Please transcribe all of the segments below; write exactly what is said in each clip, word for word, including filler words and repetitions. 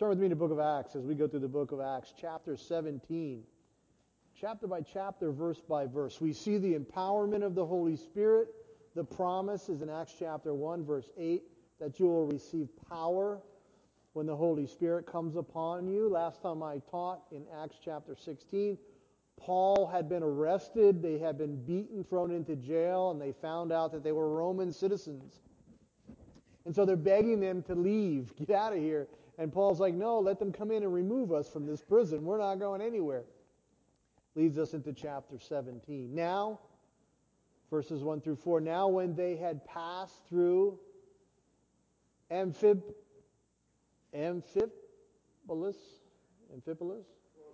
Turn with me to the book of Acts as we go through the book of Acts, chapter seventeen. Chapter by chapter, verse by verse. We see the empowerment of the Holy Spirit. The promise is in Acts chapter one, verse eight, that you will receive power when the Holy Spirit comes upon you. Last time I taught in Acts chapter sixteen, Paul had been arrested. They had been beaten, thrown into jail, and they found out that they were Roman citizens. And so they're begging them to leave, get out of here. And Paul's like, no, let them come in and remove us from this prison. We're not going anywhere. Leads us into chapter seventeen. Now, verses one through four, now when they had passed through Amphib, Amphipolis, Amphipolis,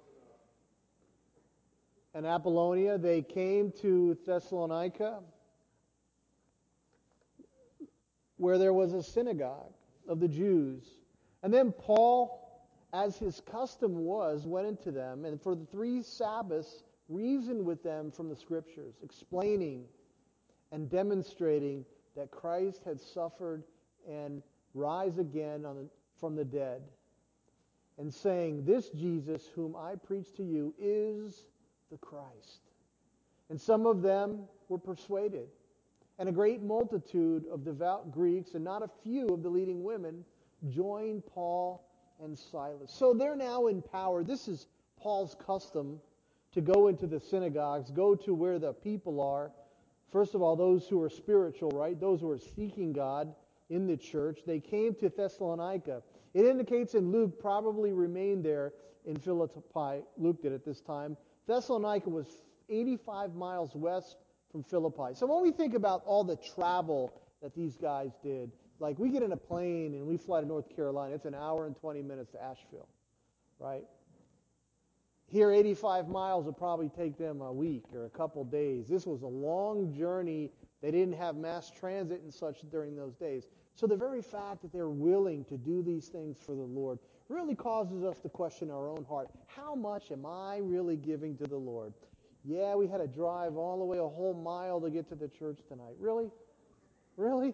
and Apollonia, they came to Thessalonica, where there was a synagogue of the Jews. And then Paul, as his custom was, went into them, and for the three Sabbaths reasoned with them from the Scriptures, explaining and demonstrating that Christ had suffered and rise again on the, from the dead, and saying, this Jesus whom I preach to you is the Christ. And some of them were persuaded, and a great multitude of devout Greeks and not a few of the leading women joined Paul and Silas. So they're now empowered. This is Paul's custom, to go into the synagogues, go to where the people are. First of all, those who are spiritual, right? Those who are seeking God in the church. They came to Thessalonica. It indicates in Luke probably remained there in Philippi. Luke did at this time. Thessalonica was eighty-five miles west from Philippi. So when we think about all the travel that these guys did, like we get in a plane and we fly to North Carolina, it's an hour and twenty minutes to Asheville, right? Here, eighty-five miles would probably take them a week or a couple days. This was a long journey. They didn't have mass transit and such during those days. So the very fact that they're willing to do these things for the Lord really causes us to question our own heart. How much am I really giving to the Lord? Yeah, we had to drive all the way a whole mile to get to the church tonight. Really? Really?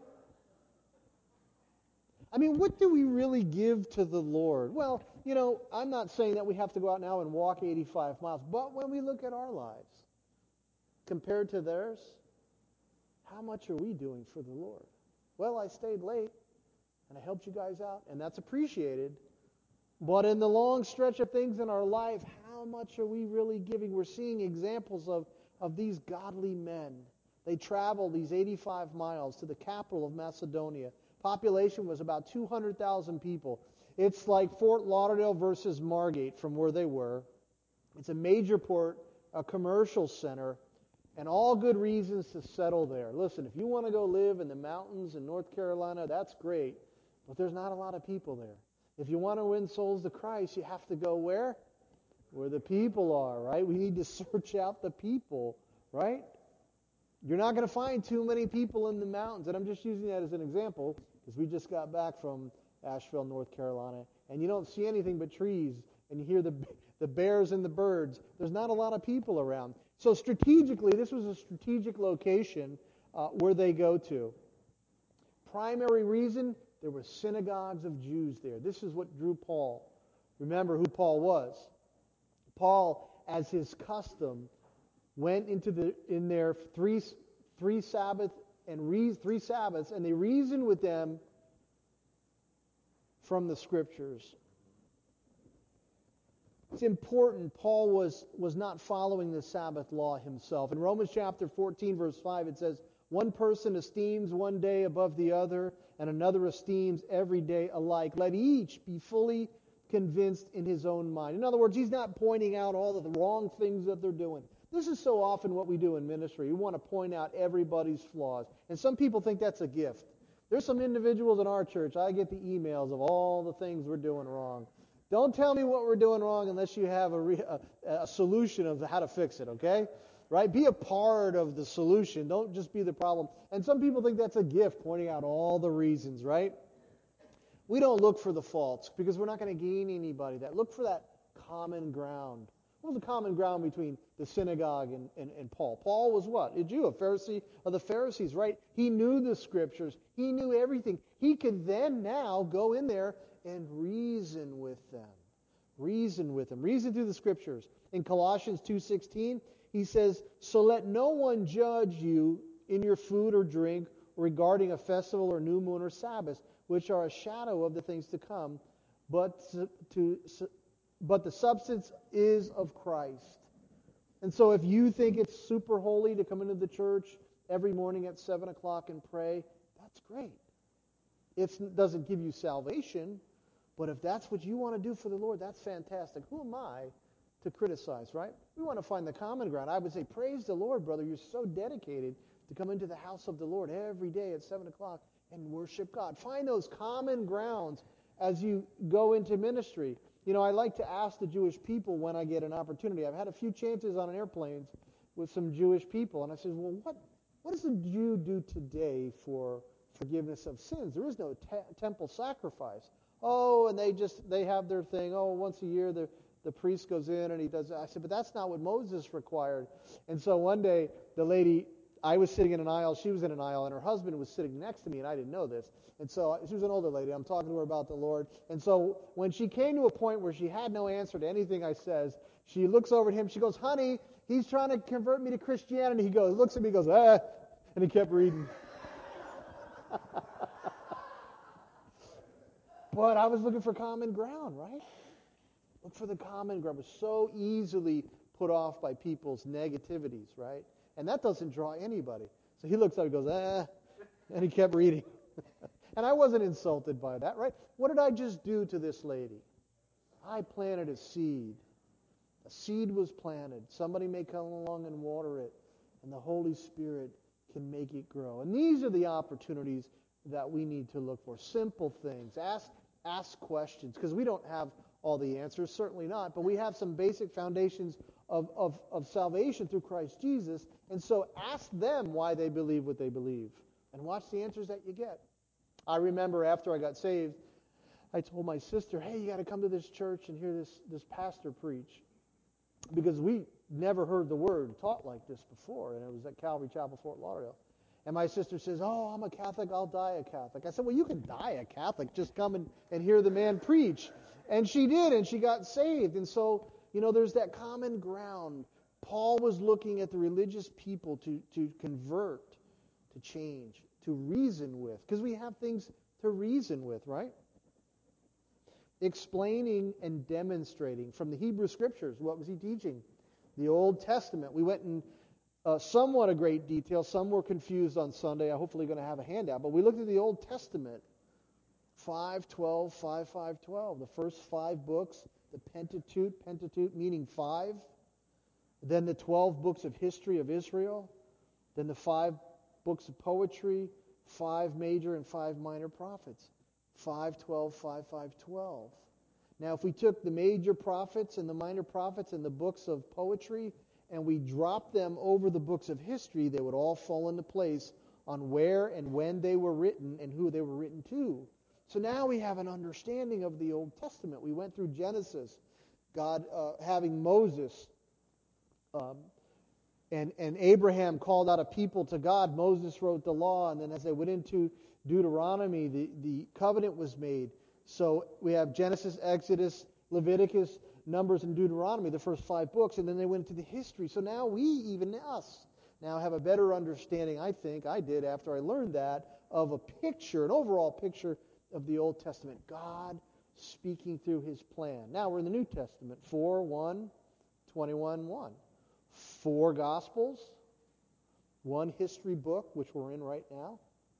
I mean, what do we really give to the Lord? Well, you know, I'm not saying that we have to go out now and walk eighty-five miles, but when we look at our lives compared to theirs, how much are we doing for the Lord? Well, I stayed late and I helped you guys out, and that's appreciated. But in the long stretch of things in our life, how much are we really giving? We're seeing examples of, of these godly men. They traveled these eighty-five miles to the capital of Macedonia. Population was about two hundred thousand people. It's like Fort Lauderdale versus Margate from where they were. It's a major port, a commercial center, and all good reasons to settle there. Listen, if you want to go live in the mountains in North Carolina, that's great, but there's not a lot of people there. If you want to win souls to Christ, you have to go where? Where the people are, right? We need to search out the people, right? You're not going to find too many people in the mountains. And I'm just using that as an example because we just got back from Asheville, North Carolina. And you don't see anything but trees. And you hear the, the bears and the birds. There's not a lot of people around. So strategically, this was a strategic location uh, where they go to. Primary reason, there were synagogues of Jews there. This is what drew Paul. Remember who Paul was. Paul, as his custom, went into the in their three three Sabbath and re, three Sabbaths, and they reasoned with them from the Scriptures. It's important. Paul was was not following the Sabbath law himself. In Romans chapter fourteen, verse five, it says, "One person esteems one day above the other, and another esteems every day alike. Let each be fully convinced in his own mind." In other words, he's not pointing out all of the wrong things that they're doing. This is so often what we do in ministry. We want to point out everybody's flaws. And some people think that's a gift. There's some individuals in our church, I get the emails of all the things we're doing wrong. Don't tell me what we're doing wrong unless you have a, re, a, a solution of how to fix it, okay? Right? Be a part of the solution. Don't just be the problem. And some people think that's a gift, pointing out all the reasons, right? We don't look for the faults because we're not going to gain anybody that. Look for that common ground. What was the common ground between the synagogue and, and, and Paul? Paul was what? A Jew, a Pharisee of the Pharisees, right? He knew the Scriptures. He knew everything. He could then now go in there and reason with them. them. Reason with them. Reason through the Scriptures. In Colossians two sixteen, he says, "So let no one judge you in your food or drink, regarding a festival or new moon or Sabbath, which are a shadow of the things to come, but to but the substance is of Christ." And so if you think it's super holy to come into the church every morning at seven o'clock and pray, that's great. It doesn't give you salvation, but if that's what you want to do for the Lord, that's fantastic. Who am I to criticize, right? We want to find the common ground. I would say, praise the Lord, brother. You're so dedicated to come into the house of the Lord every day at seven o'clock and worship God. Find those common grounds as you go into ministry. You know, I like to ask the Jewish people when I get an opportunity. I've had a few chances on airplanes with some Jewish people, and I said, well, what, what does a Jew do today for forgiveness of sins? There is no te- temple sacrifice. Oh, and they just, they have their thing. Oh, once a year the, the priest goes in and he does it. I said, but that's not what Moses required. And so one day, the lady, I was sitting in an aisle, she was in an aisle, and her husband was sitting next to me, and I didn't know this. And so she was an older lady. I'm talking to her about the Lord. And so when she came to a point where she had no answer to anything I says, she looks over at him. She goes, honey, he's trying to convert me to Christianity. He goes, looks at me, goes, ah, and he kept reading. But I was looking for common ground, right? Look for the common ground. We're so easily put off by people's negativities, right? And that doesn't draw anybody. So he looks up and goes, ah, and he kept reading. And I wasn't insulted by that, right? What did I just do to this lady? I planted a seed. A seed was planted. Somebody may come along and water it, and the Holy Spirit can make it grow. And these are the opportunities that we need to look for. Simple things. Ask, ask questions, because we don't have all the answers, certainly not, but we have some basic foundations of, of, of salvation through Christ Jesus, and so ask them why they believe what they believe, and watch the answers that you get. I remember after I got saved, I told my sister, hey, you got to come to this church and hear this, this pastor preach, because we never heard the word taught like this before, and it was at Calvary Chapel, Fort Lauderdale. And my sister says, oh, I'm a Catholic, I'll die a Catholic. I said, well, you can die a Catholic, just come and, and hear the man preach. And she did, and she got saved. And so, you know, there's that common ground. Paul was looking at the religious people to, to convert, to change, to reason with, because we have things to reason with, right? Explaining and demonstrating from the Hebrew Scriptures. What was he teaching? The Old Testament. We went in uh, somewhat a great detail. Some were confused on Sunday. I'm hopefully going to have a handout. But we looked at the Old Testament. five, twelve, five, five, twelve. The first five books, the Pentateuch, Pentateuch meaning five. Then the twelve books of history of Israel. Then the five books of poetry, five major and five minor prophets. five, twelve, five, five, twelve. Now, if we took the major prophets and the minor prophets and the books of poetry and we dropped them over the books of history, they would all fall into place on where and when they were written and who they were written to. So now we have an understanding of the Old Testament. We went through Genesis, God uh, having Moses, um, and, and Abraham called out a people to God. Moses wrote the law, and then as they went into Deuteronomy, the, the covenant was made. So we have Genesis, Exodus, Leviticus, Numbers, and Deuteronomy, the first five books, and then they went into the history. So now we, even us, now have a better understanding, I think, I did after I learned that, of a picture, an overall picture of the Old Testament. God speaking through His plan. Now we're in the New Testament. four, one, twenty-one, one. Four Gospels, one history book, which we're in right now,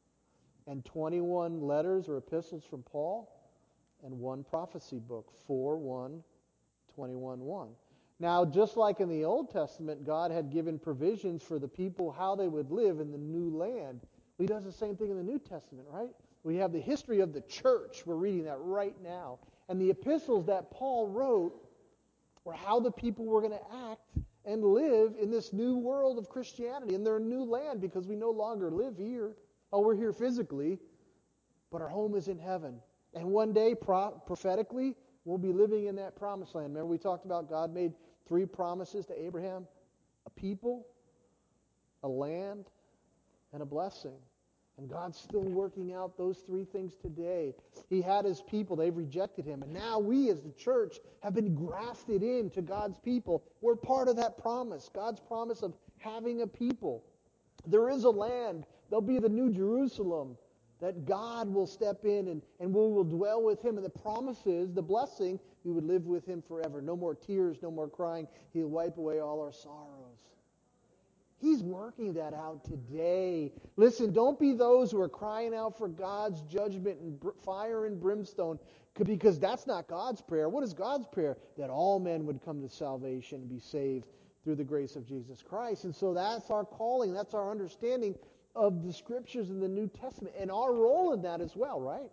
and twenty-one letters or epistles from Paul, and one prophecy book, four, one, twenty-one, one. Now, just like in the Old Testament, God had given provisions for the people how they would live in the new land. He does the same thing in the New Testament, right? We have the history of the church. We're reading that right now. And the epistles that Paul wrote were how the people were going to act and live in this new world of Christianity, in their new land, because we no longer live here. Oh, we're here physically, but our home is in heaven. And one day, pro- prophetically, we'll be living in that promised land. Remember we talked about God made three promises to Abraham: a people, a land, and a blessing. And God's still working out those three things today. He had his people, they've rejected him. And now we as the church have been grafted into God's people. We're part of that promise, God's promise of having a people. There is a land, there'll be the New Jerusalem, that God will step in and, and we will dwell with him. And the promise is, the blessing, we would live with him forever. No more tears, no more crying. He'll wipe away all our sorrows. He's working that out today. Listen, don't be those who are crying out for God's judgment and br- fire and brimstone, because that's not God's prayer. What is God's prayer? That all men would come to salvation and be saved through the grace of Jesus Christ. And so that's our calling. That's our understanding of the Scriptures in the New Testament and our role in that as well, right?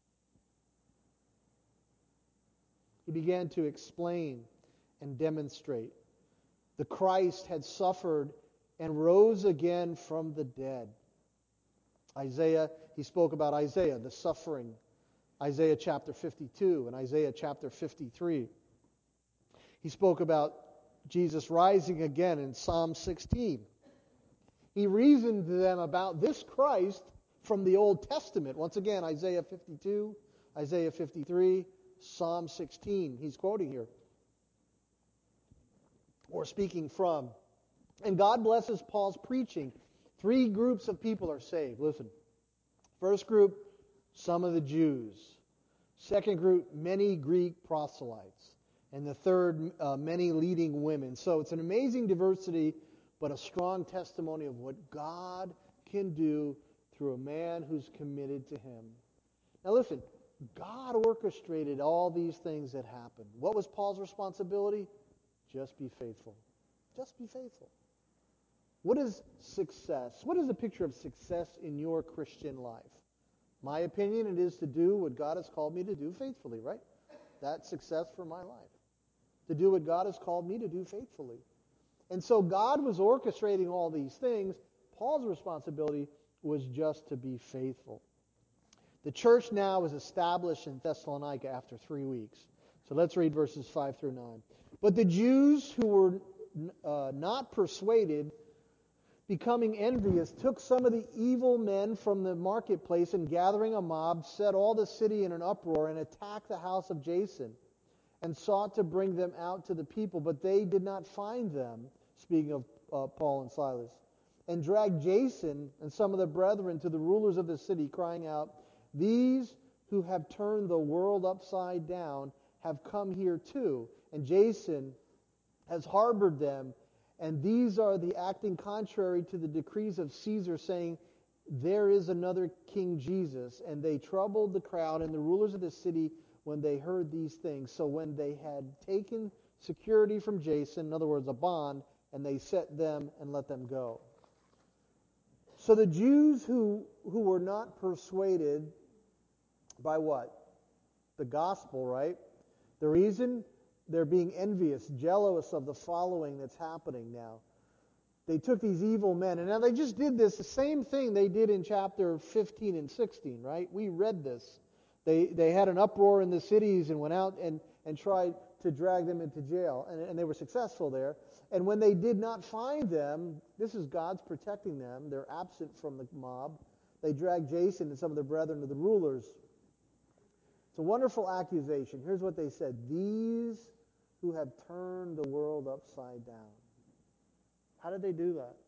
He began to explain and demonstrate. The Christ had suffered and rose again from the dead. Isaiah, he spoke about Isaiah, the suffering. Isaiah chapter fifty-two and Isaiah chapter fifty-three. He spoke about Jesus rising again in Psalm sixteen. He reasoned to them about this Christ from the Old Testament. Once again, Isaiah fifty-two, Isaiah fifty-three, Psalm sixteen. He's quoting here. Or speaking from. And God blesses Paul's preaching. Three groups of people are saved. Listen. First group, some of the Jews. Second group, many Greek proselytes. And the third, uh, many leading women. So it's an amazing diversity, but a strong testimony of what God can do through a man who's committed to him. Now listen, God orchestrated all these things that happened. What was Paul's responsibility? Just be faithful. Just be faithful. What is success? What is the picture of success in your Christian life? My opinion, it is to do what God has called me to do faithfully, right? That's success for my life. To do what God has called me to do faithfully. And so God was orchestrating all these things. Paul's responsibility was just to be faithful. The church now is established in Thessalonica after three weeks. So let's read verses five through nine. But the Jews who were uh, not persuaded, becoming envious, took some of the evil men from the marketplace and gathering a mob, set all the city in an uproar and attacked the house of Jason and sought to bring them out to the people. But they did not find them, speaking of uh, Paul and Silas, and dragged Jason and some of the brethren to the rulers of the city, crying out, "These who have turned the world upside down have come here too, and Jason has harbored them, and these are the acting contrary to the decrees of Caesar, saying, there is another King Jesus." And they troubled the crowd and the rulers of the city when they heard these things. So when they had taken security from Jason, in other words, a bond, and they set them and let them go. So the Jews who, who were not persuaded by what? The gospel, right? The reason? They're being envious, jealous of the following that's happening now. They took these evil men, and now they just did this, the same thing they did in chapter fifteen and sixteen, right? We read this. They they had an uproar in the cities and went out and, and tried to drag them into jail, and, and they were successful there. And when they did not find them, this is God's protecting them. They're absent from the mob. They dragged Jason and some of the brethren to the rulers. It's a wonderful accusation. Here's what they said. These who have turned the world upside down. How did they do that?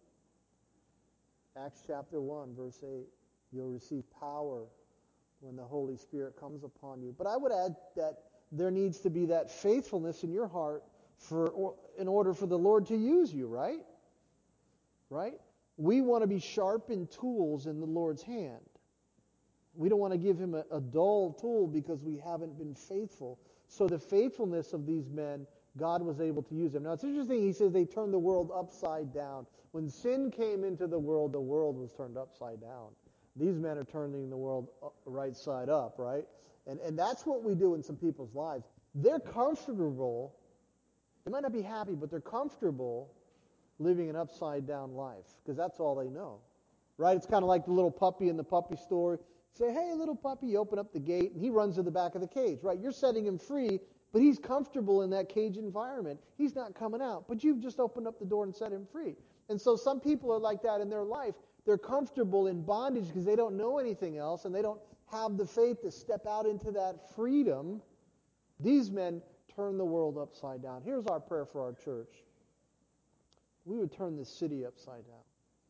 Acts chapter one, verse eight. You'll receive power when the Holy Spirit comes upon you. But I would add that there needs to be that faithfulness in your heart for, or, in order for the Lord to use you, right? Right? We want to be sharpened tools in the Lord's hand. We don't want to give him a, a dull tool because we haven't been faithful. So the faithfulness of these men, God was able to use them. Now it's interesting, he says they turned the world upside down. When sin came into the world, the world was turned upside down. These men are turning the world right side up, right? And, and that's what we do in some people's lives. They're comfortable. They might not be happy, but they're comfortable living an upside down life because that's all they know, right? It's kind of like the little puppy in the puppy store. Say, hey, little puppy, you open up the gate, and he runs to the back of the cage, right? You're setting him free, but he's comfortable in that cage environment. He's not coming out, but you've just opened up the door and set him free. And so some people are like that in their life. They're comfortable in bondage because they don't know anything else and they don't have the faith to step out into that freedom. These men turn the world upside down. Here's our prayer for our church. We would turn the city upside down.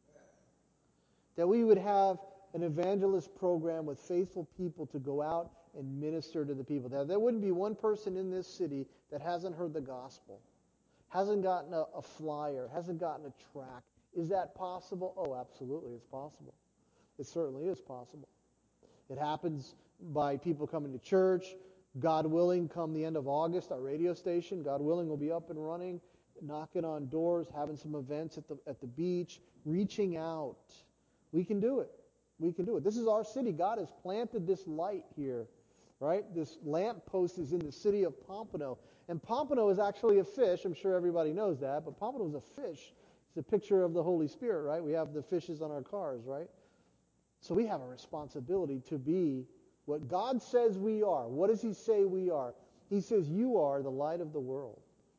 That we would have an evangelist program with faithful people to go out and minister to the people. That there wouldn't be one person in this city that hasn't heard the gospel, hasn't gotten a, a flyer, hasn't gotten a tract. Is that possible? Oh, absolutely, it's possible. It certainly is possible. It happens by people coming to church. God willing, come the end of August, our radio station, God willing, will be up and running, knocking on doors, having some events at the at the beach, reaching out. We can do it. We can do it. This is our city. God has planted this light here, right? This lamp post is in the city of Pompano. And Pompano is actually a fish. I'm sure everybody knows that, but Pompano is a fish. It's a picture of the Holy Spirit, right? We have the fishes on our cars, right? So we have a responsibility to be what God says we are. What does He say we are? He says you are the light of the world.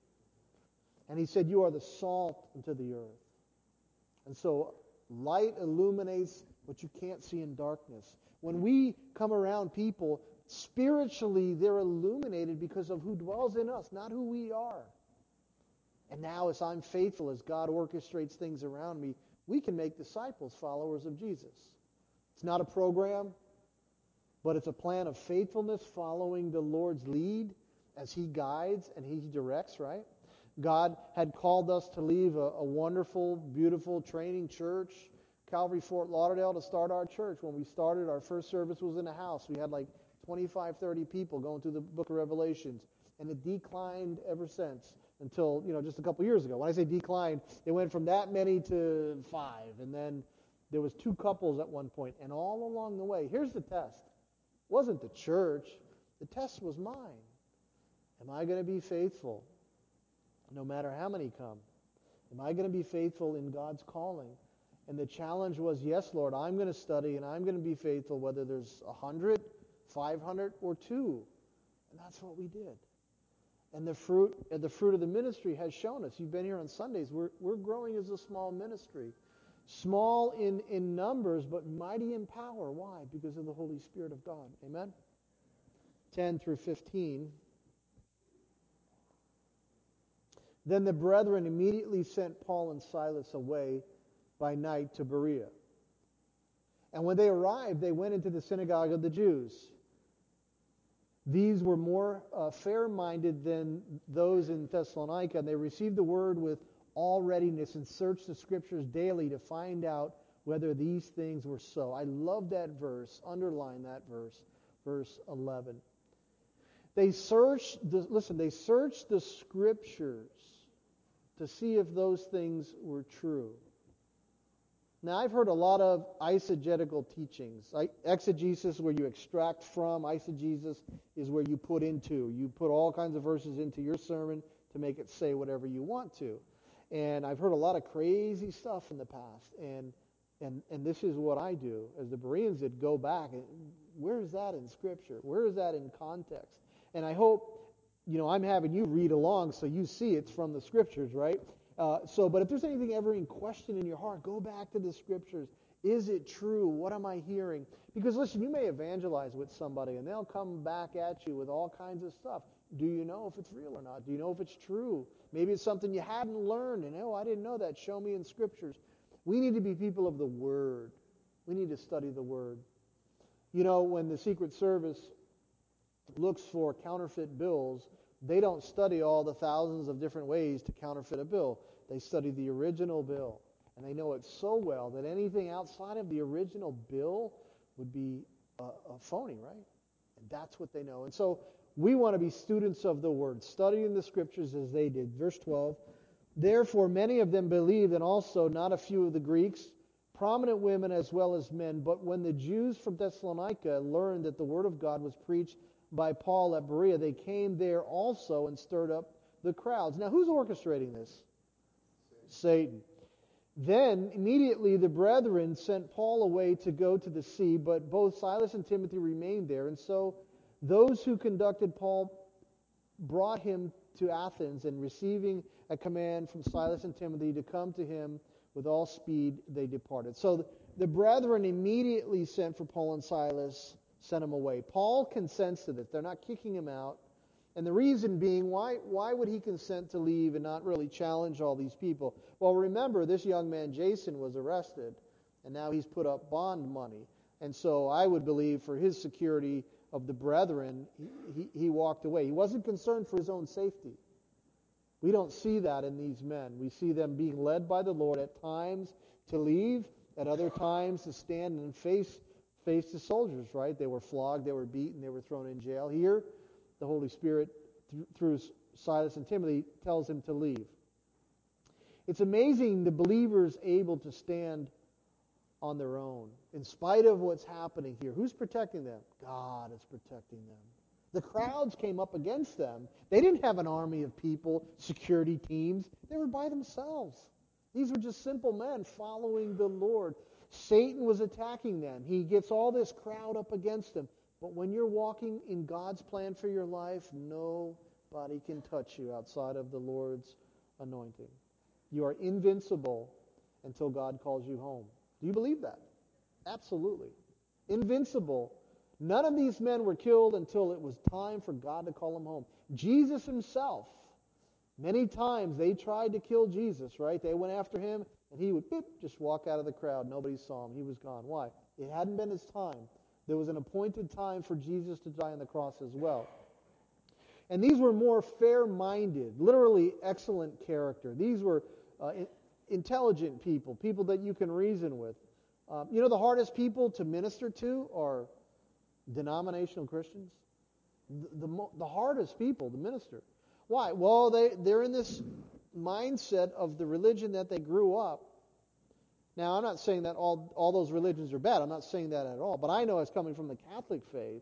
And He said you are the salt unto the earth. And so light illuminates what you can't see in darkness. When we come around people, spiritually they're illuminated because of who dwells in us, not who we are. And now as I'm faithful, as God orchestrates things around me, we can make disciples, followers of Jesus. It's not a program, but it's a plan of faithfulness following the Lord's lead as He guides and He directs, right? God had called us to leave a, a wonderful, beautiful training church, Calvary Fort Lauderdale, to start our church. When we started, our first service was in a house. We had like twenty-five, thirty people going through the book of Revelations. And it declined ever since until, you know, just a couple years ago. When I say declined, it went from that many to five. And then there was two couples at one point. And all along the way, here's the test. It wasn't the church. The test was mine. Am I going to be faithful no matter how many come? Am I going to be faithful in God's calling? And the challenge was, yes, Lord, I'm going to study and I'm going to be faithful whether there's a hundred, five hundred, or two. And that's what we did. And the fruit, and the fruit of the ministry has shown us. You've been here on Sundays. We're we're growing as a small ministry, small in in numbers, but mighty in power. Why? Because of the Holy Spirit of God. Amen. Ten through fifteen. Then the brethren immediately sent Paul and Silas away by night to Berea. And when they arrived, they went into the synagogue of the Jews. These were more uh, fair-minded than those in Thessalonica, and they received the word with all readiness and searched the Scriptures daily to find out whether these things were so. I love that verse. Underline that verse, verse eleven. They searched, the, listen, they searched the Scriptures to see if those things were true. Now, I've heard a lot of eisegetical teachings. Exegesis, where you extract from. Eisegesis is where you put into. You put all kinds of verses into your sermon to make it say whatever you want to. And I've heard a lot of crazy stuff in the past. And and and this is what I do. As the Bereans did, go back. And where is that in Scripture? Where is that in context? And I hope, you know, I'm having you read along so you see it's from the Scriptures, right? Uh, so, but if there's anything ever in question in your heart, go back to the Scriptures. Is it true? What am I hearing? Because listen, you may evangelize with somebody and they'll come back at you with all kinds of stuff. Do you know if it's real or not? Do you know if it's true? Maybe it's something you hadn't learned and, oh, I didn't know that. Show me in Scriptures. We need to be people of the Word. We need to study the Word. You know, when the Secret Service looks for counterfeit bills, they don't study all the thousands of different ways to counterfeit a bill. They study the original bill. And they know it so well that anything outside of the original bill would be a, a phony, right? And that's what they know. And so we want to be students of the Word, studying the Scriptures as they did. Verse twelve, therefore many of them believed, and also not a few of the Greeks, prominent women as well as men. But when the Jews from Thessalonica learned that the Word of God was preached by Paul at Berea, they came there also and stirred up the crowds. Now, who's orchestrating this? Satan. Satan. Then, immediately the brethren sent Paul away to go to the sea, but both Silas and Timothy remained there. And so those who conducted Paul brought him to Athens, and receiving a command from Silas and Timothy to come to him with all speed, they departed. So The brethren immediately sent for Paul and Silas, sent them away. Paul consents to this. They're not kicking him out. And the reason being, why, why would he consent to leave and not really challenge all these people? Well, remember, this young man, Jason, was arrested, and now he's put up bond money. And so I would believe for his security of the brethren, he, he, he walked away. He wasn't concerned for his own safety. We don't see that in these men. We see them being led by the Lord at times to leave, at other times to stand and face, face the soldiers, right? They were flogged, they were beaten, they were thrown in jail. Here, the Holy Spirit, th- through Silas and Timothy, tells him to leave. It's amazing the believers able to stand on their own, in spite of what's happening here. Who's protecting them? God is protecting them. The crowds came up against them. They didn't have an army of people, security teams. They were by themselves. These were just simple men following the Lord. Satan was attacking them. He gets all this crowd up against him. But when you're walking in God's plan for your life, nobody can touch you outside of the Lord's anointing. You are invincible until God calls you home. Do you believe that? Absolutely. Invincible. None of these men were killed until it was time for God to call them home. Jesus himself, many times they tried to kill Jesus, right? They went after him, and he would beep, just walk out of the crowd. Nobody saw him. He was gone. Why? It hadn't been his time. There was an appointed time for Jesus to die on the cross as well. And these were more fair-minded, literally excellent character. These were uh, in, intelligent people, people that you can reason with. Um, you know, the hardest people to minister to are denominational Christians. The, the, the hardest people to minister. Why? Well, they, they're in this mindset of the religion that they grew up. Now, I'm not saying that all, all those religions are bad. I'm not saying that at all. But I know, as coming from the Catholic faith,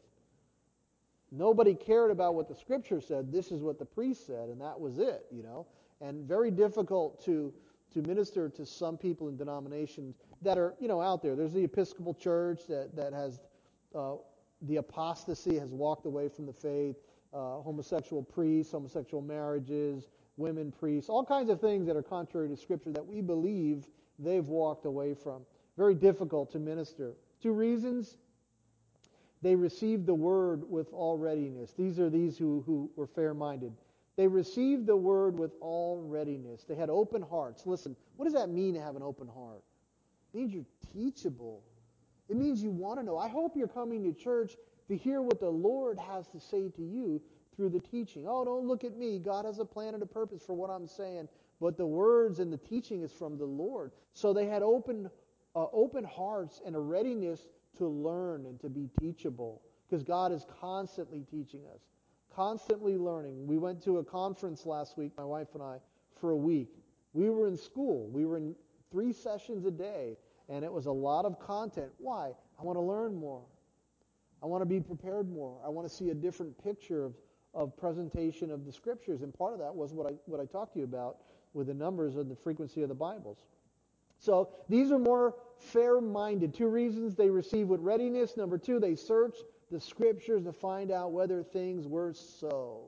nobody cared about what the Scripture said. This is what the priest said, and that was it, you know. And very difficult to to minister to some people in denominations that are, you know, out there. There's the Episcopal Church that, that has, uh, the apostasy has walked away from the faith, uh, homosexual priests, homosexual marriages, women priests, all kinds of things that are contrary to Scripture that we believe they've walked away from. Very difficult to minister. Two reasons. They received the word with all readiness. These are these who, who were fair-minded. They received the word with all readiness. They had open hearts. Listen, what does that mean to have an open heart? It means you're teachable. It means you want to know. I hope you're coming to church to hear what the Lord has to say to you through the teaching. Oh, don't look at me. God has a plan and a purpose for what I'm saying. But the words and the teaching is from the Lord. So they had open, uh, open hearts and a readiness to learn and to be teachable. Because God is constantly teaching us. Constantly learning. We went to a conference last week, my wife and I, for a week. We were in school. We were in three sessions a day, and it was a lot of content. Why? I want to learn more. I want to be prepared more. I want to see a different picture of, of presentation of the Scriptures, and part of that was what I what I talked to you about with the numbers and the frequency of the Bibles. So these are more fair-minded. Two reasons: they receive with readiness. Number two, they search the Scriptures to find out whether things were so.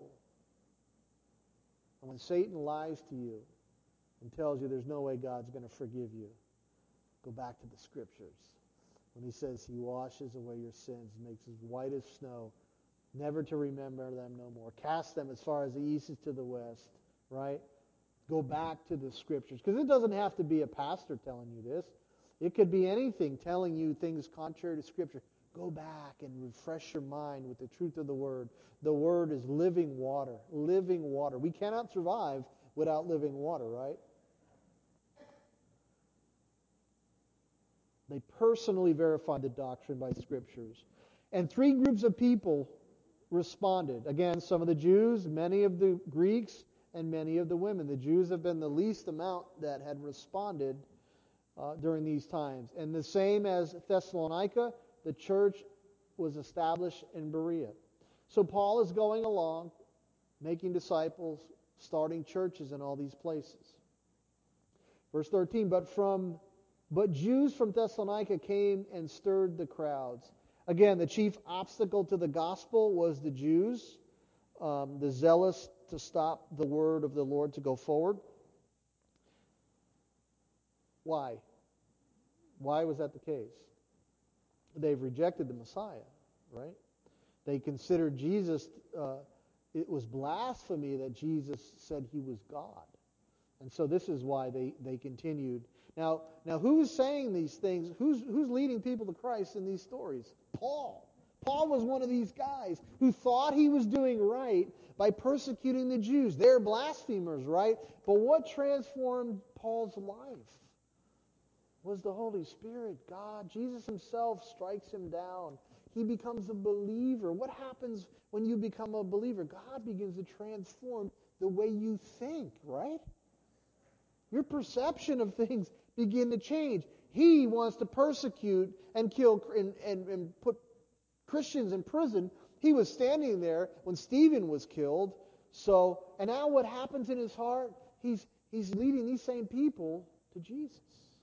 And when Satan lies to you and tells you there's no way God's going to forgive you, go back to the Scriptures. When he says he washes away your sins, makes as white as snow, never to remember them no more. Cast them as far as the east is to the west, right? Go back to the Scriptures. Because it doesn't have to be a pastor telling you this. It could be anything telling you things contrary to Scripture. Go back and refresh your mind with the truth of the Word. The Word is living water. Living water. We cannot survive without living water, right? They personally verified the doctrine by Scriptures. And three groups of people responded. Again, some of the Jews, many of the Greeks, and many of the women. The Jews have been the least amount that had responded uh, during these times. And the same as Thessalonica, the church was established in Berea. So Paul is going along, making disciples, starting churches in all these places. Verse thirteen, but from but Jews from Thessalonica came and stirred the crowds. Again, the chief obstacle to the gospel was the Jews, um, the zealous to stop the word of the Lord to go forward. Why? Why was that the case? They've rejected the Messiah, right? They considered Jesus, uh, it was blasphemy that Jesus said he was God. And so this is why they, they continued. Now, now who's saying these things? Who's, who's leading people to Christ in these stories? Paul. Paul was one of these guys who thought he was doing right by persecuting the Jews. They're blasphemers, right? But what transformed Paul's life was the Holy Spirit. God, Jesus himself strikes him down. He becomes a believer. What happens when you become a believer? God begins to transform the way you think, right? Your perception of things begin to change. He wants to persecute and kill and, and, and put Christians in prison. He was standing there when Stephen was killed. So, and now what happens in his heart? He's he's leading these same people to Jesus.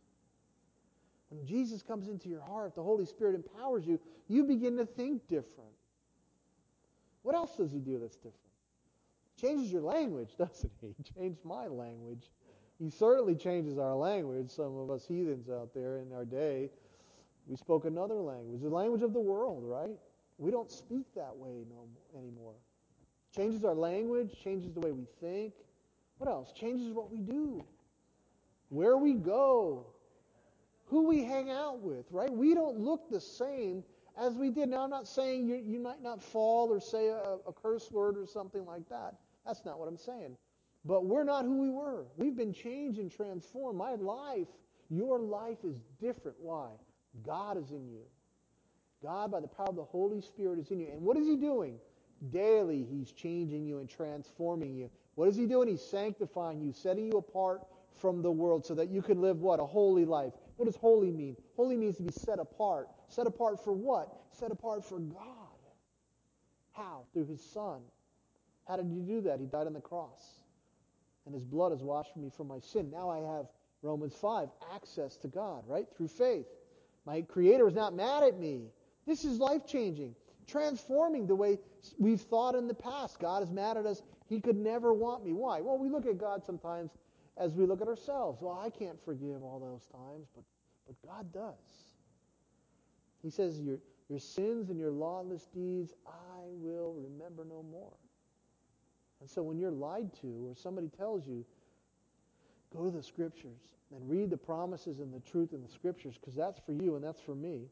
When Jesus comes into your heart, the Holy Spirit empowers you, you begin to think different. What else does he do that's different? Changes your language, doesn't he? He changed my language. He certainly changes our language. Some of us heathens out there in our day, we spoke another language, the language of the world, right? We don't speak that way no anymore. Changes our language, changes the way we think. What else? Changes what we do, where we go, who we hang out with, right? We don't look the same as we did. Now, I'm not saying you, you might not fall or say a, a curse word or something like that. That's not what I'm saying. But we're not who we were. We've been changed and transformed. My life, your life is different. Why? God is in you. God, by the power of the Holy Spirit, is in you. And what is he doing? Daily, he's changing you and transforming you. What is he doing? He's sanctifying you, setting you apart from the world so that you can live what? A holy life. What does holy mean? Holy means to be set apart. Set apart for what? Set apart for God. How? Through his Son. How did he do that? He died on the cross. And his blood has washed me from my sin. Now I have, Romans five, access to God, right? Through faith. My Creator is not mad at me. This is life-changing. Transforming the way we've thought in the past. God is mad at us. He could never want me. Why? Well, we look at God sometimes as we look at ourselves. Well, I can't forgive all those times, but, but God does. He says, your, your sins and your lawless deeds, I will remember no more. And so when you're lied to or somebody tells you, go to the Scriptures and read the promises and the truth in the Scriptures, because that's for you and that's for me.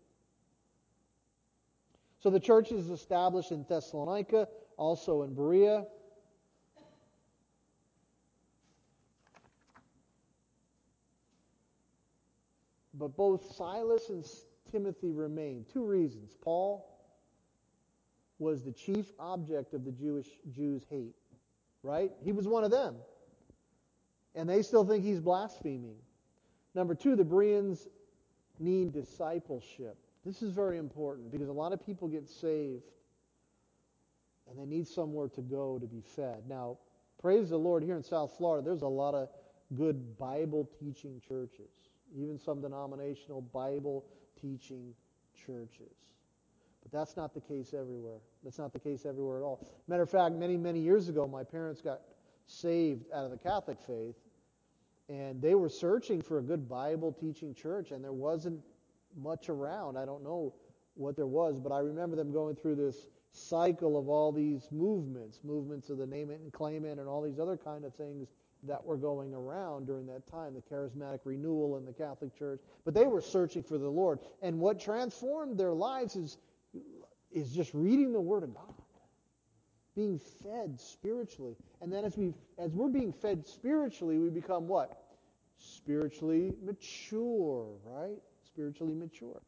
So the church is established in Thessalonica, also in Berea. But both Silas and Timothy remained. Two reasons. Paul was the chief object of the Jewish Jews' hate. Right? He was one of them. And they still think he's blaspheming. Number two, the Bereans need discipleship. This is very important because a lot of people get saved and they need somewhere to go to be fed. Now, praise the Lord, here in South Florida, there's a lot of good Bible-teaching churches. Even some denominational Bible-teaching churches. But that's not the case everywhere. That's not the case everywhere at all. Matter of fact, many, many years ago, my parents got saved out of the Catholic faith, and they were searching for a good Bible-teaching church, and there wasn't much around. I don't know what there was, but I remember them going through this cycle of all these movements, movements of the name it and claim it and all these other kind of things that were going around during that time, the charismatic renewal in the Catholic Church. But they were searching for the Lord. And what transformed their lives is, is just reading the Word of God, being fed spiritually. And then as, we, as we're being fed spiritually, we become what? Spiritually mature, right? Spiritually mature.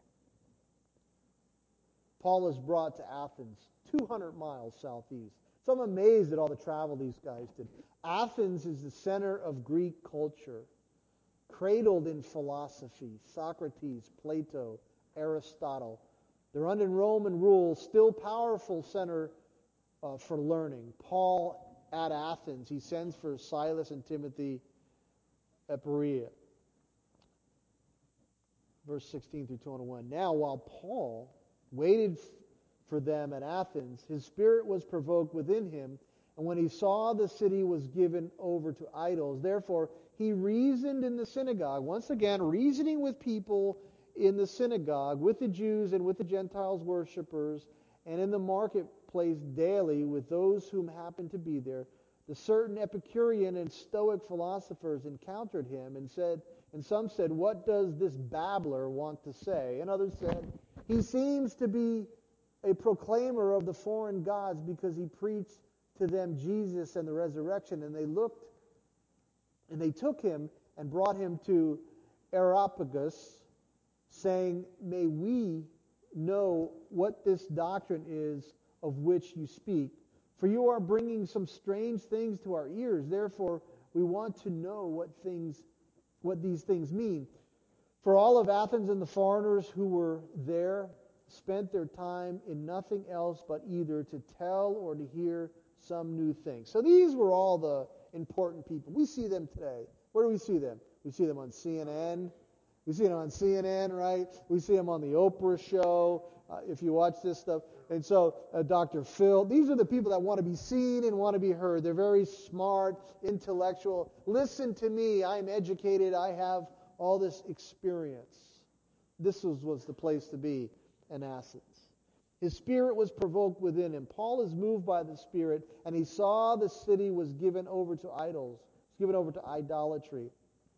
Paul is brought to Athens, two hundred miles southeast. So I'm amazed at all the travel these guys did. Athens is the center of Greek culture, cradled in philosophy, Socrates, Plato, Aristotle. They're under Roman rule, still powerful center uh, for learning. Paul at Athens, he sends for Silas and Timothy at Berea. Verse sixteen through twenty-one. Now, while Paul waited for them at Athens, his spirit was provoked within him, and when he saw the city was given over to idols, therefore he reasoned in the synagogue, once again reasoning with people in the synagogue with the Jews and with the Gentiles worshippers, and in the marketplace daily with those whom happened to be there, the certain Epicurean and Stoic philosophers encountered him and said, and some said, "What does this babbler want to say?" And others said, "He seems to be a proclaimer of the foreign gods because he preached to them Jesus and the resurrection." And they looked, and they took him and brought him to Areopagus, saying, "May we know what this doctrine is of which you speak? For you are bringing some strange things to our ears. Therefore, we want to know what things, what these things mean." For all of Athens and the foreigners who were there spent their time in nothing else but either to tell or to hear some new thing. So these were all the important people. We see them today. Where do we see them? We see them on C N N. We see them on C N N, right? We see them on the Oprah show, uh, if you watch this stuff. And so uh, Doctor Phil, these are the people that want to be seen and want to be heard. They're very smart, intellectual. Listen to me. I'm educated. I have all this experience. This was, was the place to be in Athens. His spirit was provoked within him. Paul is moved by the Spirit, and he saw the city was given over to idols, was given over to idolatry.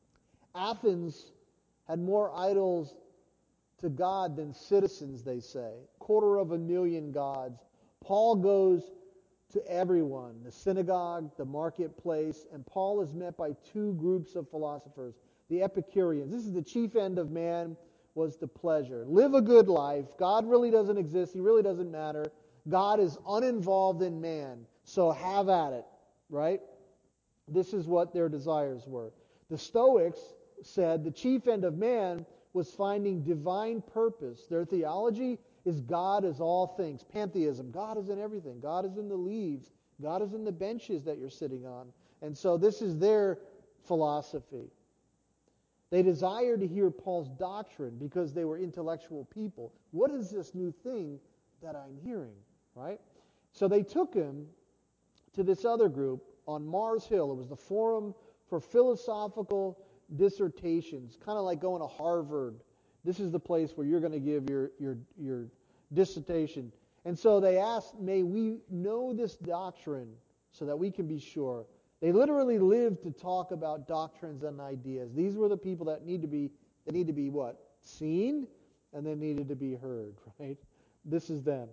Athens had more idols to God than citizens, they say. Quarter of a million gods. Paul goes to everyone, the synagogue, the marketplace, and Paul is met by two groups of philosophers. The Epicureans. This is the chief end of man, was the pleasure. Live a good life. God really doesn't exist. He really doesn't matter. God is uninvolved in man. So have at it, right? This is what their desires were. The Stoics said the chief end of man was finding divine purpose. Their theology is God is all things. Pantheism. God is in everything. God is in the leaves. God is in the benches that you're sitting on. And so this is their philosophy. They desired to hear Paul's doctrine because they were intellectual people. What is this new thing that I'm hearing, right? So they took him to this other group on Mars Hill. It was the Forum for Philosophical Dissertations, kind of like going to Harvard. This is the place where you're going to give your, your, your dissertation. And so they asked, "May we know this doctrine so that we can be sure." They literally lived to talk about doctrines and ideas. These were the people that need to be, they need to be what? Seen, and they needed to be heard, right? This is them.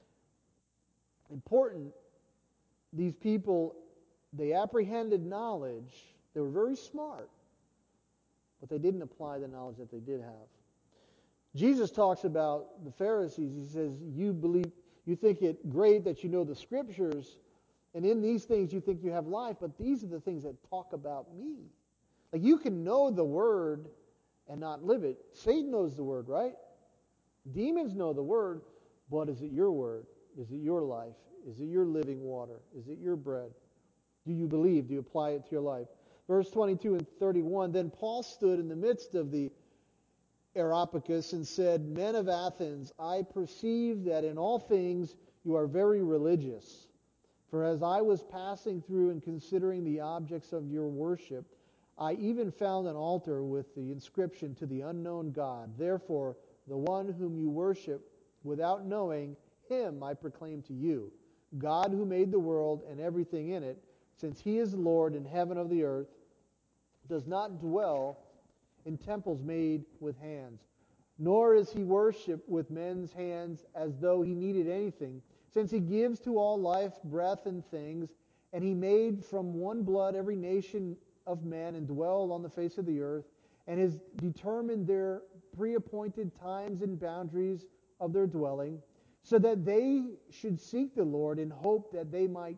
Important, these people, they apprehended knowledge. They were very smart, but they didn't apply the knowledge that they did have. Jesus talks about the Pharisees. He says, you believe, you think it great that you know the Scriptures, and in these things you think you have life, but these are the things that talk about me. Like you can know the Word and not live it. Satan knows the Word, right? Demons know the Word, but is it your Word? Is it your life? Is it your living water? Is it your bread? Do you believe? Do you apply it to your life? Verse twenty-two and thirty-one, then Paul stood in the midst of the Areopagus and said, "Men of Athens, I perceive that in all things you are very religious. For as I was passing through and considering the objects of your worship, I even found an altar with the inscription to the unknown God. Therefore, the one whom you worship without knowing, him I proclaim to you, God who made the world and everything in it, since he is Lord in heaven of the earth, does not dwell in temples made with hands, nor is he worshipped with men's hands as though he needed anything, since he gives to all life, breath, and things, and he made from one blood every nation of men and dwelled on the face of the earth, and has determined their pre-appointed times and boundaries of their dwelling, so that they should seek the Lord in hope that they might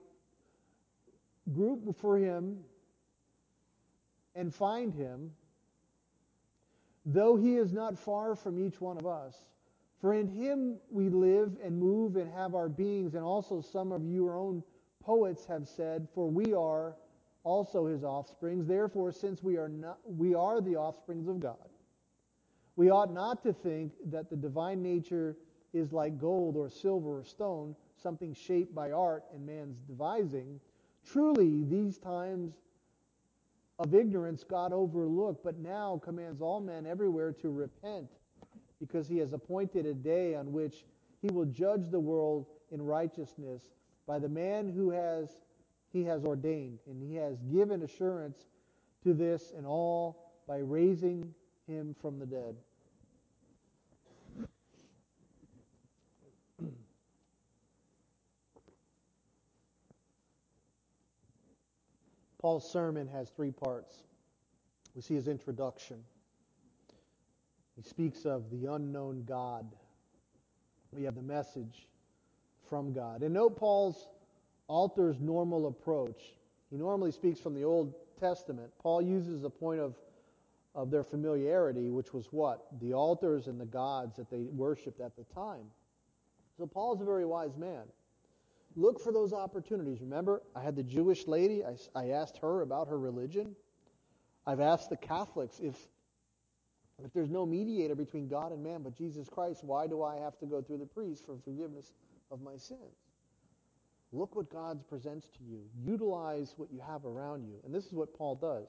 group for him and find him, though he is not far from each one of us. For in him we live and move and have our beings, and also some of your own poets have said, for we are also his offsprings. Therefore, since we are not, we are the offsprings of God, we ought not to think that the divine nature is like gold or silver or stone, something shaped by art and man's devising. Truly, these times of ignorance God overlooked, but now commands all men everywhere to repent because he has appointed a day on which he will judge the world in righteousness by the man who has he has ordained. And he has given assurance to this and all by raising him from the dead. Paul's sermon has three parts. We see his introduction. He speaks of the unknown God. We have the message from God. And note Paul's author's normal approach. He normally speaks from the Old Testament. Paul uses the point of, of their familiarity, which was what? The altars and the gods that they worshipped at the time. So Paul's a very wise man. Look for those opportunities. Remember, I had the Jewish lady. I, I asked her about her religion. I've asked the Catholics, if If there's no mediator between God and man but Jesus Christ, why do I have to go through the priest for forgiveness of my sins? Look what God presents to you. Utilize what you have around you. And this is what Paul does.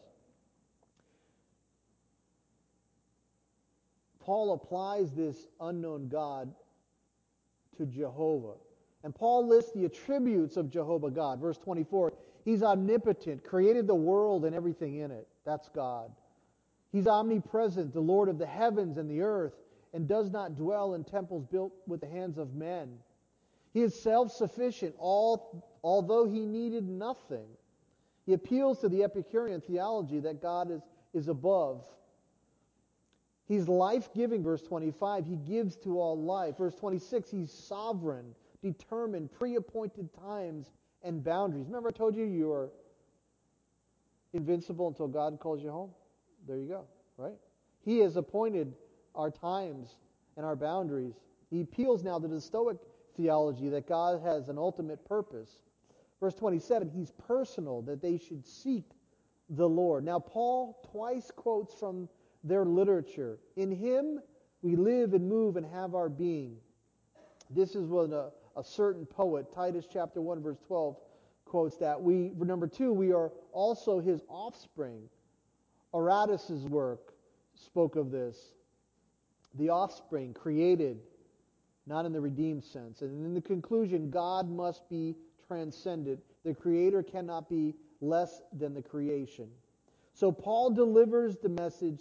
Paul applies this unknown God to Jehovah. And Paul lists the attributes of Jehovah God. Verse twenty-four, he's omnipotent, created the world and everything in it. That's God. He's omnipresent, the Lord of the heavens and the earth, and does not dwell in temples built with the hands of men. He is self-sufficient, all, although he needed nothing. He appeals to the Epicurean theology that God is, is above. He's life-giving, verse twenty-five. He gives to all life. Verse twenty-six, he's sovereign, determined, pre-appointed times and boundaries. Remember I told you you are invincible until God calls you home? There you go, right? He has appointed our times and our boundaries. He appeals now to the Stoic theology that God has an ultimate purpose. Verse twenty-seven, he's personal, that they should seek the Lord. Now, Paul twice quotes from their literature. In him we live and move and have our being. This is what a, a certain poet, Titus chapter one, verse twelve, quotes that. We, number two, we are also his offspring. Aratus' work spoke of this. The offspring, created, not in the redeemed sense. And in the conclusion, God must be transcendent. The Creator cannot be less than the creation. So Paul delivers the message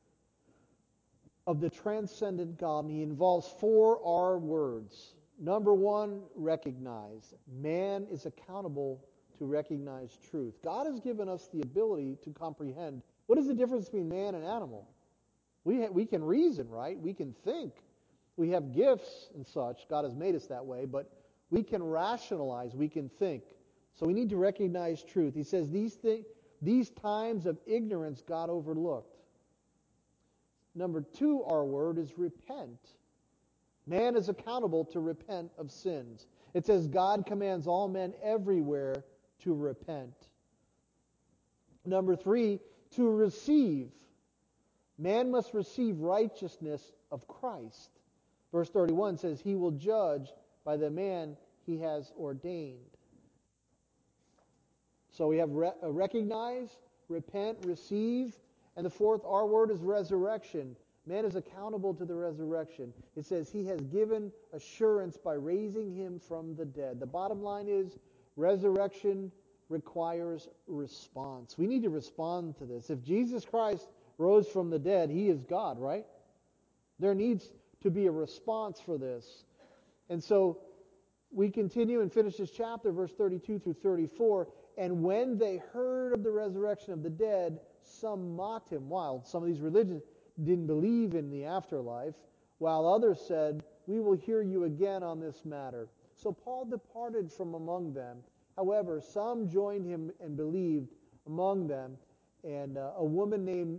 of the transcendent God, and he involves four R words. Number one, recognize. Man is accountable to recognize truth. God has given us the ability to comprehend. What is the difference between man and animal? We ha- we can reason, right? We can think. We have gifts and such. God has made us that way, but we can rationalize. We can think. So we need to recognize truth. He says these thi- these times of ignorance God overlooked. Number two, our word is repent. Man is accountable to repent of sins. It says God commands all men everywhere to repent. Number three, to receive. Man must receive righteousness of Christ. Verse thirty-one says he will judge by the man he has ordained. So we have re- recognize, repent, receive, and the fourth R word is resurrection. Man is accountable to the resurrection. It says he has given assurance by raising him from the dead. The bottom line is resurrection requires response. We need to respond to this. If Jesus Christ rose from the dead, he is God, right? There needs to be a response for this. And so we continue and finish this chapter, verse thirty-two through thirty-four. And when they heard of the resurrection of the dead, some mocked him. While some of these religions didn't believe in the afterlife, while others said, we will hear you again on this matter. So Paul departed from among them. However, some joined him and believed among them, and uh, a woman named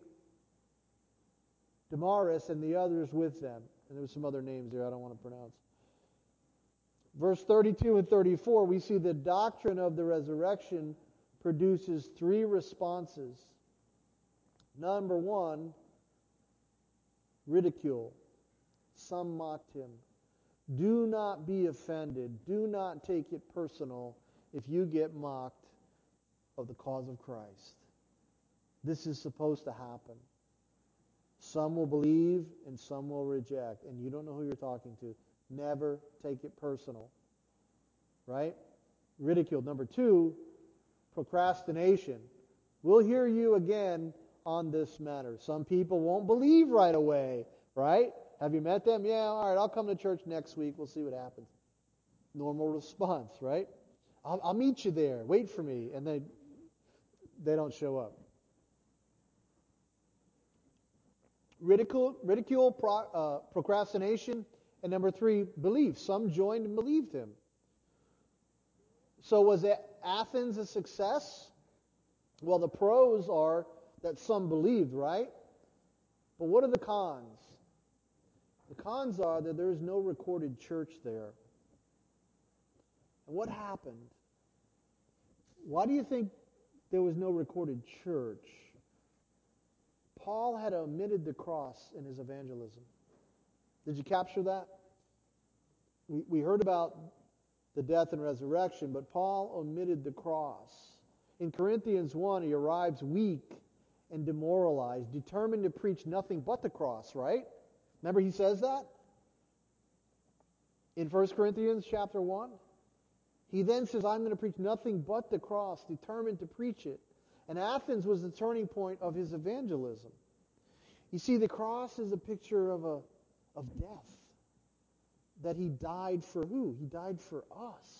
Damaris and the others with them. And there were some other names there I don't want to pronounce. Verse thirty-two and thirty-four, we see the doctrine of the resurrection produces three responses. Number one, ridicule. Some mocked him. Do not be offended. Do not take it personal if you get mocked of the cause of Christ. This is supposed to happen. Some will believe and some will reject. And you don't know who you're talking to. Never take it personal. Right? Ridicule. Number two, procrastination. We'll hear you again on this matter. Some people won't believe right away. Right? Have you met them? Yeah, all right, I'll come to church next week. We'll see what happens. Normal response, right? I'll, I'll meet you there. Wait for me. And they, they don't show up. Ridicule, ridicule pro, uh, procrastination, and number three, belief. Some joined and believed him. So was Athens a success? Well, the pros are that some believed, right? But what are the cons? The cons are that there is no recorded church there. And what happened? Why do you think there was no recorded church? Paul had omitted the cross in his evangelism. Did you capture that? We, we heard about the death and resurrection, but Paul omitted the cross. In Corinthians one, he arrives weak and demoralized, determined to preach nothing but the cross, right? Remember he says that? In First Corinthians chapter one? He then says, I'm going to preach nothing but the cross, determined to preach it. And Athens was the turning point of his evangelism. You see, the cross is a picture of a of death. That he died for who? He died for us.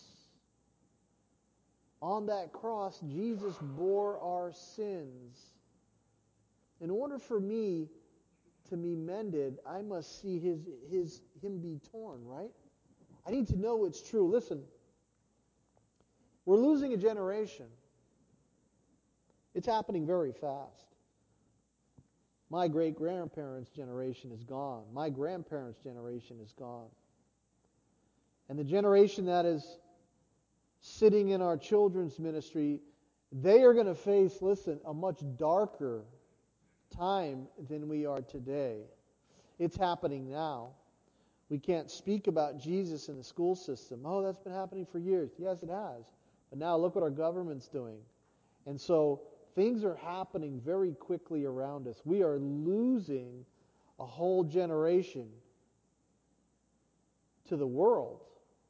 On that cross, Jesus bore our sins. In order for me to be mended, I must see his his him be torn, right? I need to know it's true. Listen, we're losing a generation. It's happening very fast. My great-grandparents' generation is gone. My grandparents' generation is gone. And the generation that is sitting in our children's ministry, they are going to face, listen, a much darker time than we are today. It's happening now. We can't speak about Jesus in the school system. Oh, that's been happening for years. Yes, it has. But now look what our government's doing. And so things are happening very quickly around us. We are losing a whole generation to the world.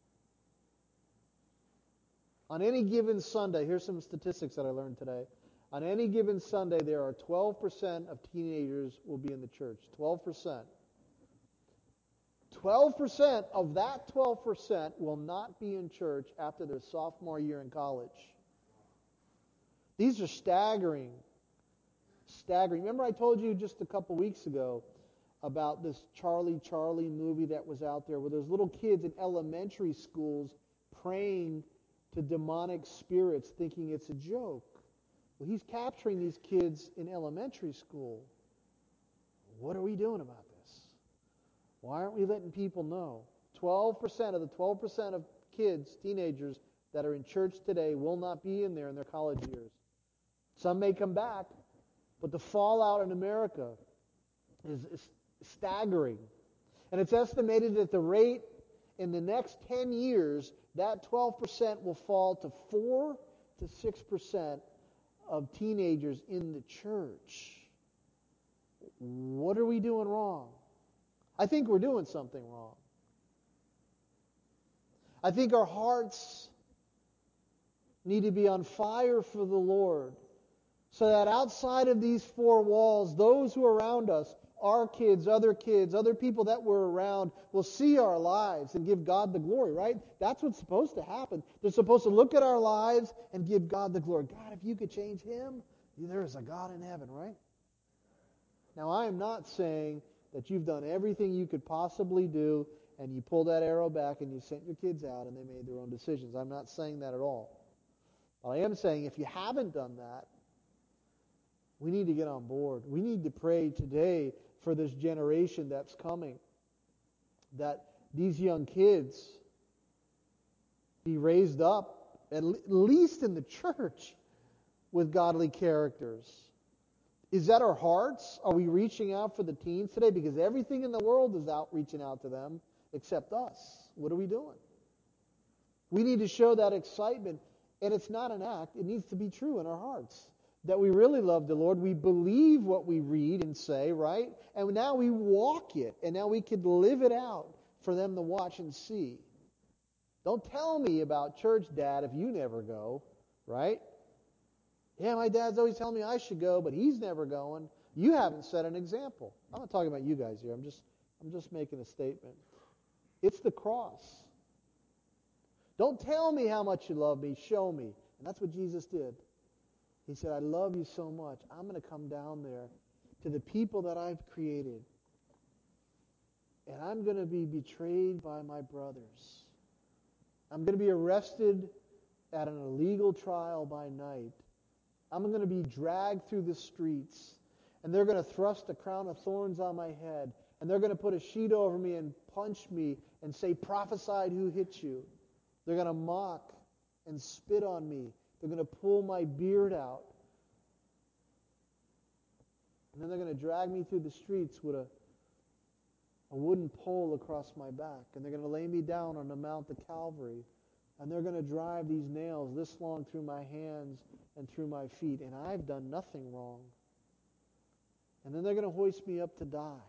On any given Sunday, here's some statistics that I learned today. On any given Sunday, there are twelve percent of teenagers will be in the church. twelve percent. twelve percent of that twelve percent will not be in church after their sophomore year in college. These are staggering. Staggering. Remember I told you just a couple weeks ago about this Charlie Charlie movie that was out there where there's little kids in elementary schools praying to demonic spirits thinking it's a joke. Well, he's capturing these kids in elementary school. What are we doing about this? Why aren't we letting people know? twelve percent of the twelve percent of kids, teenagers, that are in church today will not be in there in their college years. Some may come back, but the fallout in America is, is staggering. And it's estimated that the rate in the next ten years, that twelve percent will fall to four to six percent of teenagers in the church. What are we doing wrong? I think we're doing something wrong. I think our hearts need to be on fire for the Lord so that outside of these four walls, those who are around us, our kids, other kids, other people that we're around, will see our lives and give God the glory, right? That's what's supposed to happen. They're supposed to look at our lives and give God the glory. God, if you could change him, there is a God in heaven, right? Now, I am not saying that you've done everything you could possibly do and you pulled that arrow back and you sent your kids out and they made their own decisions. I'm not saying that at all. But I am saying if you haven't done that, we need to get on board. We need to pray today for this generation that's coming, that these young kids be raised up, at least in the church, with godly characters. Is that our hearts? Are we reaching out for the teens today? Because everything in the world is out reaching out to them except us. What are we doing? We need to show that excitement. And it's not an act. It needs to be true in our hearts. that we really love the Lord. We believe what we read and say, right? And now we walk it. And now we could live it out for them to watch and see. Don't tell me about church, Dad, if you never go, right? Yeah, my dad's always telling me I should go, but he's never going. You haven't set an example. I'm not talking about you guys here. I'm just, I'm just making a statement. It's the cross. Don't tell me how much you love me. Show me. And that's what Jesus did. He said, I love you so much. I'm going to come down there to the people that I've created. And I'm going to be betrayed by my brothers. I'm going to be arrested at an illegal trial by night. I'm going to be dragged through the streets. And they're going to thrust a crown of thorns on my head. And they're going to put a sheet over me and punch me and say, prophesied who hit you. They're going to mock and spit on me. They're going to pull my beard out. And then they're going to drag me through the streets with a, a wooden pole across my back. And they're going to lay me down on the Mount of Calvary. And they're going to drive these nails this long through my hands and through my feet. And I've done nothing wrong. And then they're going to hoist me up to die.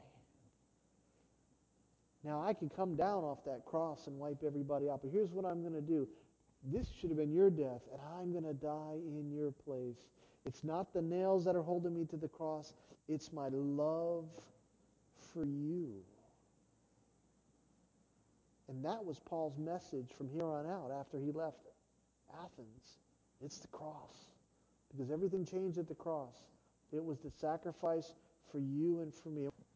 Now, I can come down off that cross and wipe everybody out. But here's what I'm going to do. This should have been your death, and I'm going to die in your place. It's not the nails that are holding me to the cross. It's my love for you. And that was Paul's message from here on out after he left Athens. It's the cross. Because everything changed at the cross. It was the sacrifice for you and for me.